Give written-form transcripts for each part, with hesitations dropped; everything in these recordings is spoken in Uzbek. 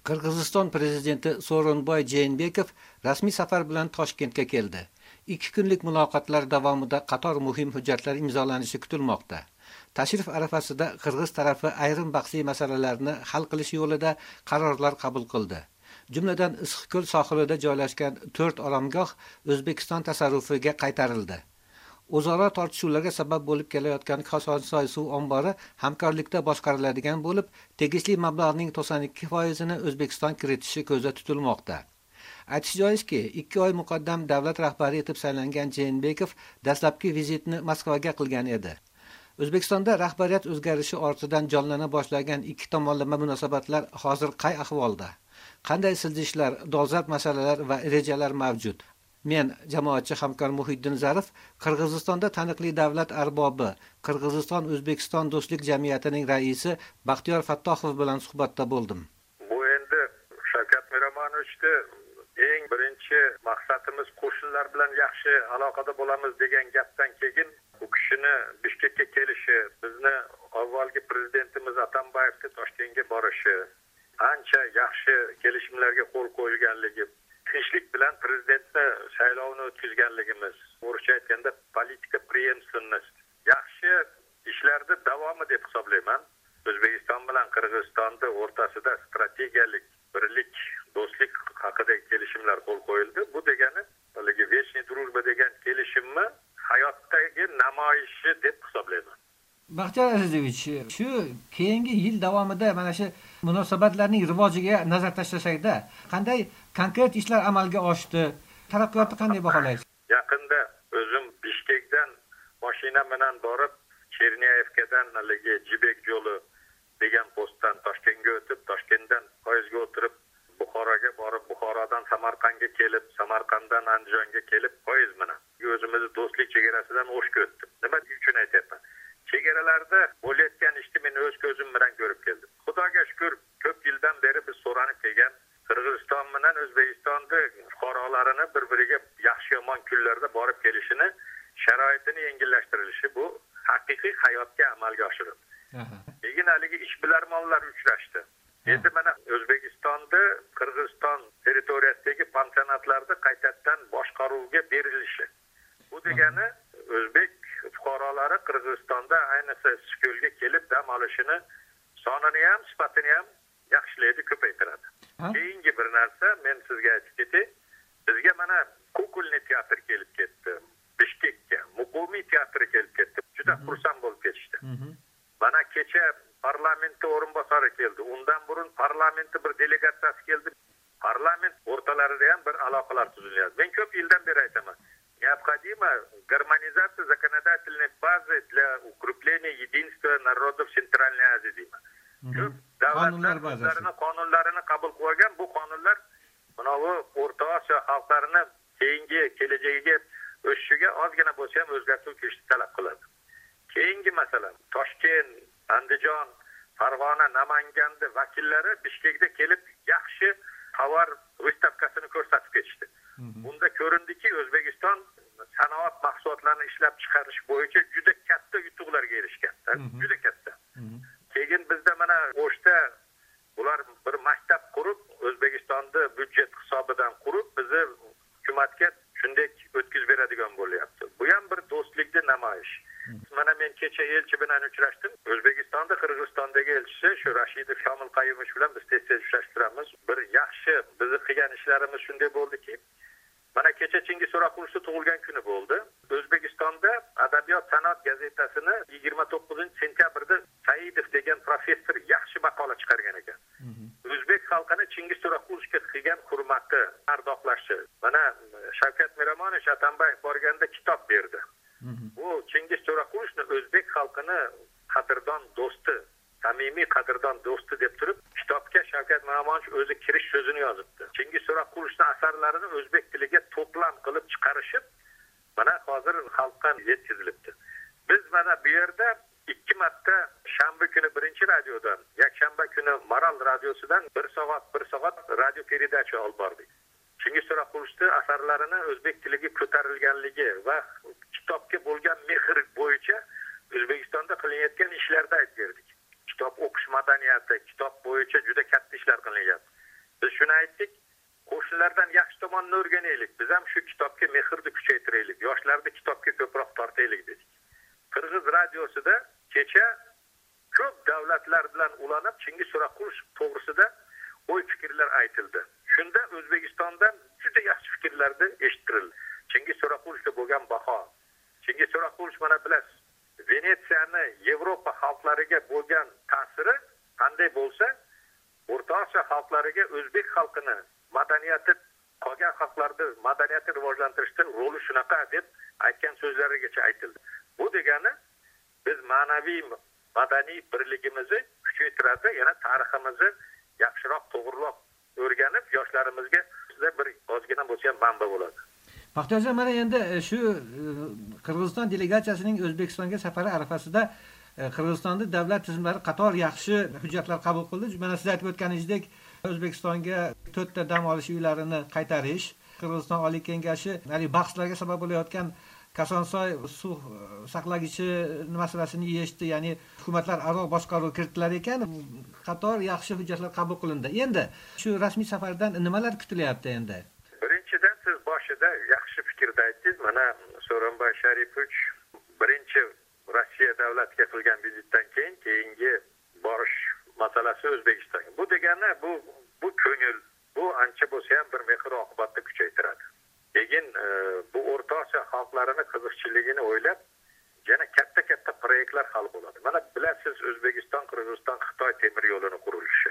Qirg'iziston prezidenti Sooronbay Jeenbekov rasmiy safar bilan Toshkentga keldi. 2 kunlik muloqotlar davomida qator muhim hujjatlar imzolanishi kutilmoqda. Tashrif arafasida qirg'iz tarafi ayrim bahsli masalalarni hal qilish yo'lida qarorlar qabul qildi. Jumladan Issiqko'l sohilida joylashgan 4 oromgoh O'zbekiston tasarrufiga qaytarildi. O'zaro tortishuvlarga sabab bo'lib kelayotgan Kosonsoy suv ombori hamkorlikda boshqariladigan bo'lib, tegishli mablag'ning 92%ni O'zbekiston kiritishi ko'zda tutilmoqda. Aytish joizki, 2 oy muqaddam davlat rahbari etib saylangan Jeenbekov dastlabki vizitni Moskvaga qilgan edi. O'zbekistonda rahbariyat o'zgarishi ortidan jonlana boshlagan ikki tomonlama munosabatlar hozir qay ahvolda? Qanday siljishlar, dolzarb masalalar va rejalar mavjud? Men jamoatchi hamkor Muhiddin Zarif Qirg'izistonda taniqli davlat arbobi Qirg'iziston-O'zbekiston do'stlik jamiyatining raisi Baxtiyor Fattohov bilan suhbatda bo'ldim. Bu endi Shavkat Miromonovichda eng birinchi maqsadimiz qo'shnilar bilan yaxshi aloqada bo'lamiz degan gapdan keyin bu kishini Bishkekka kelishi, bizni avvalgi prezidentimiz Atambayevga Toshkentga borishi, ancha yaxshi kelishimlarga qo'l qo'yganligi, tinchlik bilan prezidentni saylovini o'tkazganligimiz, o'rischa aytganda politika preemsivnost, yaxshi ishlarda davomi deb hisoblayman. O'zbekiston bilan Qirg'izistonda o'rtasida strategiyalik birlik, do'stlik haqidagi kelishimlar qo'l qo'yildi. Bu degani haligi Вечный дружба degan kelishimni hayotdagi namoyishi deb hisoblayman. Baxtiyor Azizovich, shu keyingi yil davomida mana shu munosabatlarning rivojiga nazar tashlashakda qanday konkret ishlar amalga oshdi? Taraqqiyotni qanday baholaysiz? Yaqinda o'zim Bishkekdan mashina bilan borib, Cherniyevkadan haligi Jibek yo'li degan postdan Toshkentga o'tib, Toshkentdan poyezdga o'tirib Buxoroga borib, Buxorodan Samarqandga kelib, Samarqanddan Andijonga kelib poyezd bilan o'zimizni do'stlik chegarasidan o'shga o'tdim. Nima uchun aytyapman? Chegaralarda bo'layotgan ishni men o'z ko'zim bilan ko'rib keldim. Xudoga shukr, ko'p yildan beri biz so'ranib kelgan Qirg'iziston bilan O'zbekistonni fuqarolarini bir-biriga yaxshi yomon kunlarda borib kelishini, sharoitini yengillashtirilishi bu haqiqiy hayotga amalga oshirildi. Keyin haligi ishbilarmonlar uchrashdi. Endi mana O'zbekistonda Qirg'iziston territoriyasidagi pansionatlarda qaytadan boshqaruvga berilishi. Bu degani o'zbek fuqarolari Qirg'izistonda ayniqsa Issiqko'lga kelib dam olishini sonini ham, sifatini ham yaxshilaydi, ko'paytiradi. Keyingi bir narsa men sizga aytib ketay. Bizga mana Kukulniy teatr kelib ketdi. Bishkekka Muqimiy teatri kelib ketdi. Juda xursand bo'lib ketishdi. Mana kecha parlamentda o'rinbosari keldi. Undan burun parlamentda bir delegatsiyasi keldi. Parlament o'rtalarida ham bir aloqalar tuzilyapti. Men ko'p yildan beri aytaman. Необходима гармонизация законодательной базы для укрепления единства народов Центральной Азии. Qonunlarini qabul qilgan bu qonunlar mana bu O'rta Osiyo xalqlarini keyingi kelajagiga o'sishiga ozgina bo'lsa ham o'zgartirish kirishni talab qiladi. Keyingi masala Toshkent, Andijon, Farg'ona, Namanganda vakillari Bishkekda kelib yaxshi tovar выставкасini ko'rsatib ketishdi. Bunda ko'rindiki, O'zbekiston sanoat mahsulotlarini ishlab chiqarish bo'yicha juda katta yutuqlarga erishgan. Juda katta. Keyin bizda mana O'shda ular bir maktab qurib, O'zbekistonda byudjet hisobidan qurib, bizni hukumatga shunday o'tkazib beradigan bo'lyapti. Bu ham bir do'stlikni namoyish. Mana men kecha elchi bilan uchrashdim. O'zbekistonda Qirg'izistondagi elchisi shu Rashidov Kamil Qayumovich bilan biz tez-tez uchrashtiramiz. Bir yaxshi bizni qilgan ishlarimiz shunday bo'ldiki, mana kecha Chingiz So'roqulishni tug'ilgan kuni bo'ldi. O'zbekistonda Adabiyot sanoat gazetasini 29-sentyabrda Saidov degan professor yaxshi maqola chiqargan ekan. O'zbek xalqini Chingiz So'roqulishga qilgan hurmati, ardoqlashi. Mana Shavkat Miromonovich Atambayev borganda kitob berdi. Bu Chingiz So'roqulishni o'zbek xalqini qadrdon do'sti, samimiy qadrdon do'sti deb turib, kitobga Shavkat Miromonovich o'zi kirish so'zini yozibdi. Chingiz So'roqulishning asarlarini o'zbek tiliga to'plam qilib chiqarishib, mana hozir xalqqa yetkazilibdi. Biz mana bu yerda 2 marta shanba kuni birinchi radiodan, yakshanba kuni Maral radiosidan 1 soat radio передача olib bordik. Chingiz So'roqulishning asarlarini o'zbek tiliga ko'tarilganligi va kitobga bo'lgan mehr bo'yicha O'zbekistonda qilinayotgan ishlarda aytib berdik. Kitob o'qish madaniyati, kitob bo'yicha juda katta ishlar qilyapti. shuni aytdik, qo'shnilardan yaxshi tomonni o'rganaylik, biz ham shu kitobga mehrni kuchaytiraylik, yoshlarni kitobga ko'proq tortaylik dedik. Qirg'iz radiosida kecha ko'p davlatlar bilan ulanib Chingiz So'raqulov to'g'risida o'y fikrlar aytildi. Shunda O'zbekistondan juda yaxshi fikrlarni eshittirildi. Chingiz So'raqulovga bo'lgan baho. Chingiz So'raqulov mana bilasiz, Venetsiyani Yevropa xalqlariga bo'lgan ta'siri qanday bo'lsa, O'rta Osiyo xalqlariga o'zbek xalqini madaniyati, qolgan xalqlarni madaniyatini rivojlantirishda roli shunaqa deb aytgan so'zlarigacha aytildi. Bu degani biz ma'naviy madaniy birligimizni kuchaytiradi, yana tariximizni yaxshiroq, to'g'riroq o'rganib, yoshlarimizga bir ozgina bo'lsa ham manba bo'ladi. Baxtiyor, mana endi shu Qirg'iziston delegatsiyasining O'zbekistonga safari arafasida Qirg'izistonda davlat tizimlari qator yaxshi hujjatlar qabul qildi. Mana siz aytib o'tganingizdek, O'zbekistonga 4 ta dam olish uylarini qaytarish, Qirg'iziston Oliy Kengashi bahslarga sabab bo'layotgan Kosonsoy suv saqlagichi masalasini yechdi, ya'ni hukumatlar aro boshqaruv kiritilar ekan, qator yaxshi hujjatlar qabul qilindi. Endi shu rasmiy safardan nimalar kutilyapti endi? Birinchidan siz boshida yaxshi fikrda aytdingiz. Mana So'ronboy Sharipov birinchi Rossiya davlatiga qilgan vizitdan keyingi borish masalasi O'zbekistonga. Bu degani bu ko'ngil, bu ancha bo'lsa ham bir mehr oqibatni kuchaytiradi. Keyin bu O'rta Osiyo xalqlarini qiziqchiligini o'ylab, yana katta proyektlar hal bo'ladi. Mana bilasiz, O'zbekiston, Qirg'iziston, Xitoy temir yo'lini qurilishi.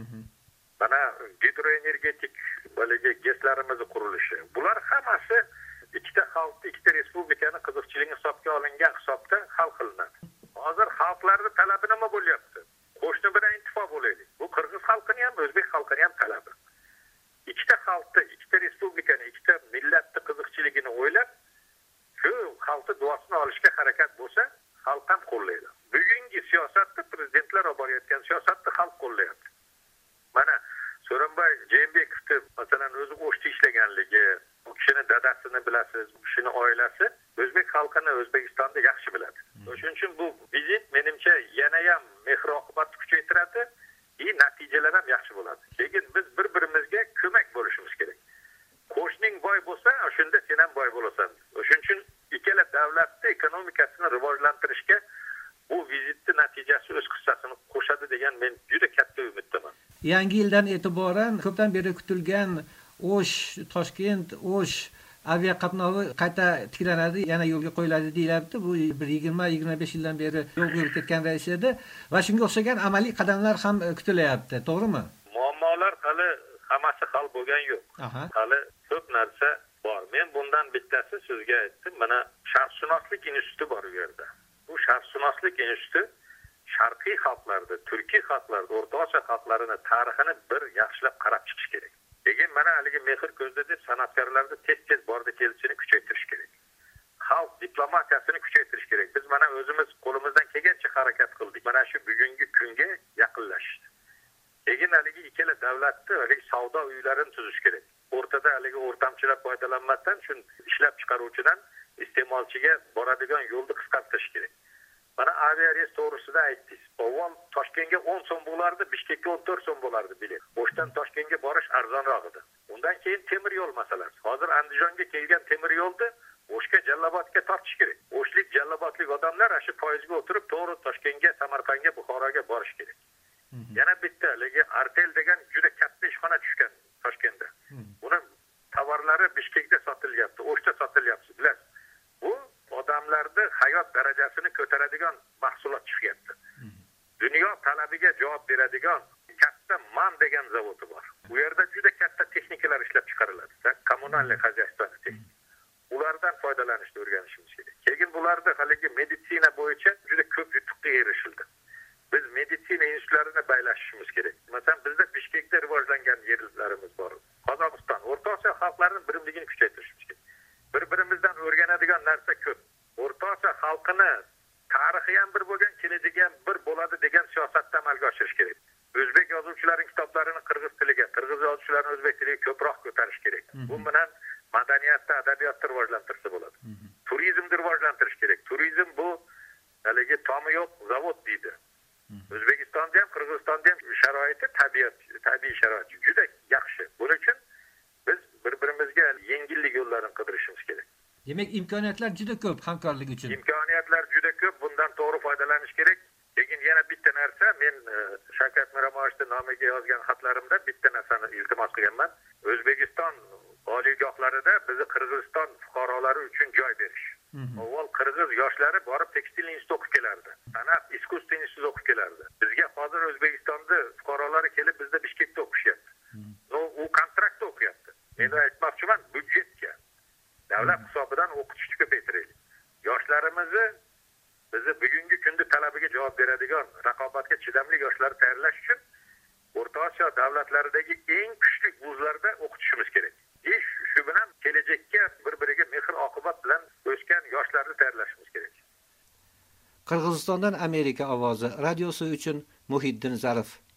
Mana gidroenergetik GESlarimiz qurilishi. Bular hammasi ikkita xalqni, ikkita respublikani qiziqchiligi hisobga olingan hisobda hal qilinadi. Hozir xalqlarning talabi nima bo'lyapti? Qo'shni bilan ittifoq bo'laylik. Bu Qirg'iz xalqini ham, o'zbek xalqini ham talabi. Ikkita xalqni, ikkita respublikani, ikkita millatni qiziqchiligini o'ylab, shu xalqni duosini olishga harakat bo'lsa, xalq ham qo'llaydi. Bugungi siyosatni, prezidentlar olib borayotgan siyosatni xalq qo'llayapti. Mana So'ronboy Jeenbekovni masalan o'zi O'shda ishlaganligi, bu kishini dadasini bilasiz, bu kishini oilasi o'zbek xalqini O'zbekistonda yaxshi biladi. Shuning uchun bu vizit menimcha yana ham mehr oqibatni kuchaytiradi, natijalar ham yaxshi bo'ladi. Lekin biz bir-birimizga ko'mak bo'lishimiz kerak. Qo'shning boy bo'lsa, shunda sen ham boy bo'lasan. Shuning uchun ikkala davlatni ekonomikasini rivojlantirishga bu vizitning natijasi o'z hissasini qo'shadi degan men juda katta umiddaman. Yangi yildan e'tiboran ko'pdan beri kutilgan Toshkent aviaqatnovi qayta tiklanadi, yana yo'lga qo'yiladi deyilyapti. Bu bir 20-25 yildan beri yo'lga qo'yilib ketgan reys edi va shunga o'xshagan amaliy qadamlar ham kutilyapti, to'g'rimi? Muammolar hali hammasi hal bo'lgan yo'q. Hali ko'p narsa bor. Men bundan bittasi sizga aytdim. Mana Sharqshunoslik instituti bor u yerda. Bu Sharqshunoslik instituti sharqiy xalqlarda, turkiy xalqlarda, O'rta Osiyo xalqlarini tarixini bir yaxshilab qarab chiqish kerak. Keyin mana haligi mehr ko'zda deb san'atkorlarni tez bordi kelishini kuchaytirish kerak. Xalq diplomatiyasini kuchaytirish kerak. Biz mana o'zimiz qo'limizdan kelgancha harakat qildik. Mana shu bugungi kunga yaqinlashdi. Keyin haligi ikkala davlatni haligi savdo uylarini tuzish kerak. O'rtada haligi o'rtamchilar foydalanmasdan shu ishlab chiqaruvchidan iste'molchiga boradigan yo'lni qisqartirish kerak. Mana aviareys to'g'risida aytdingiz. Avval Toshkentga 10 so'm bo'lardi, Bishkekka 14 so'm bo'lardi bilet. O'shdan Toshkentga borish arzonroq edi. Undan keyin temir yo'l masalasi. Hozir Andijonga kelgan temir yo'lni O'shga Jallobodga tortish kerak. O'shlik Jallobodlik odamlar shu poyezdga o'tirib to'g'ri Toshkentga, Samarqandga, Buxoroga borish kerak. Yana bitta haligi Artel degan juda katta ishxona tushgan Toshkentda. Buni tovarlari Bishkekda sotilyapti, O'shda sotilyapti, bilasiz. Bu odamlarning hayot darajasini ko'taradigan mahsulot chiqyapti. Dunyo talabiga javob beradigan katta MAN degan zavodi bor. Bu yerda juda katta texnikalar ishlab chiqariladi. Kommunalniy xozyaystvoni texnika. Ulardan foydalanishni o'rganishimiz kerak. Keyin bularda haligi meditsina bo'yicha juda ko'p yutuqqa erishildi. Biz meditsina institutlarini baylashishimiz kerak. Masalan, bizda Bishkekda rivojlangan yerlarimiz bor. Qozog'iston, O'rta Osiyo xalqlarining birligini kuchaytirishimiz kerak. Bir-birimizdan o'rganadigan narsa ko'p. O'rta Osiyo xalqini tarixi ham bir bo'lgan, kelajagi ham bir bo'ladi degan siyosatni amalga oshirish kerak. O'zbek yozuvchilarining kitoblarini qirg'iz tiliga, qirg'iz yozuvchilarini o'zbek tiliga ko'proq ko'tarish kerak. Bu bilan madaniyatni, adabiyotni rivojlantirish bo'ladi. Turizmni rivojlantirish kerak. Turizm bu haligi tomi yo'q zavod deydi. O'zbekistonda ham, Qirg'izistonda ham sharoiti tabiiy sharoit juda yaxshi. Buning uchun biz bir-birimizga yengillik yo'llarini qidirishimiz kerak. Demak, imkoniyatlar juda ko'p hamkorlik uchun. Imkoniyatlar juda ko'p, bundan to'g'ri foydalanish kerak. Lekin yana bitta narsa, men Shavkat Miromonovich nomiga yozgan xatlarimda bitta narsani iltimos qilganman. O'zbekiston oliygohlarida bizni Qirg'iziston fuqarolari uchun joy berish. Avval qirg'iz yoshlari borib tekstil instituti o'qib kelardi. San'at, iskustvo instituti o'qib kelardi. Bizga hozir O'zbekistonda fuqarolari kelib bizda Bishkekda o'qishyapti. U kontraktda o'qiyapti. Men aytmoqchiman, byudjetga davlat hisobidan o'qitishni ko'paytiraylik. Yoshlarimizni bizni bugungi kunda talabiga javob beradigan, raqobatga chidamli yoshlar tayyorlash uchun O'rta Osiyo davlatlaridagi eng kuchli vuzlarda o'qitishimiz kerak. Shu bilan kelajakka bir-biriga mehr-oqibat bilan o'sgan yoshlarni tayyorlashimiz kerak. Qirg'izistondan Amerika ovozi radiosi uchun Muhiddin Zarif.